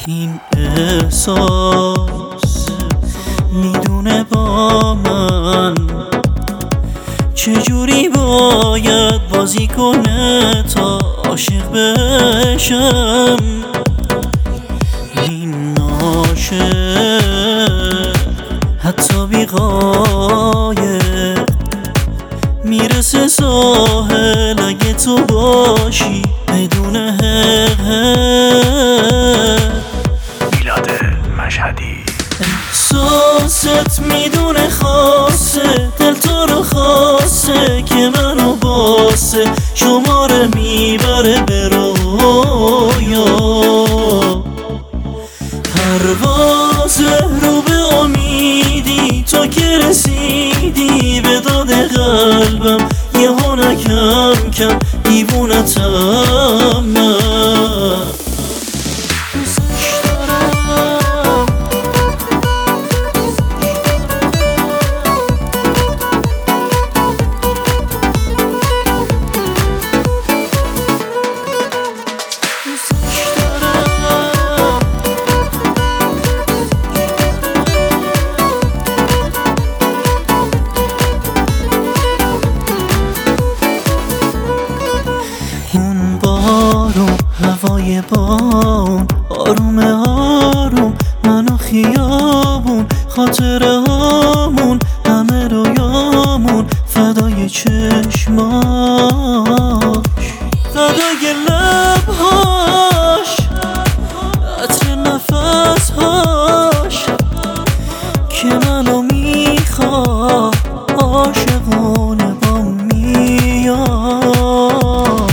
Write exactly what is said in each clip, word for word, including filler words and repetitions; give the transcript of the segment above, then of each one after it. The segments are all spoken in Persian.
این احساس میدونه با من چجوری باید بازی کنه تا عاشق بشم. این عاشق حتی بی‌قایق میرسه ساحل اگه تو باشی بدون حق. میلاد مشهدی. احساست میدونه خاصه دل تو رو خاصه که منو باسه شماره میبره به رویا. پرواز رو به امیدی تو که رسیدی به داد قلبم یه هونه کم کم دیوونتم من. اون بارون هوای بارون آروم آروم منو خیابون خاطره هامون همه رویامون فدای چشماش فدای لبهاش عطر نفسهاش که منو میخواد عاشقونه با میاد.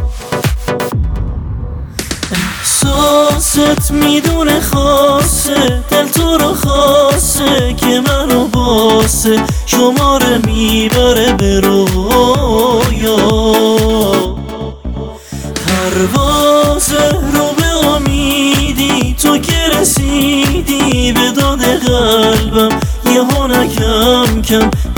احساست میدونه خاصه دل تو رو خاصه که منو باسه شماره میبره به رویا. پرواز رو به امیدی تو که رسیدی به داد قلبم یه هونه کم کم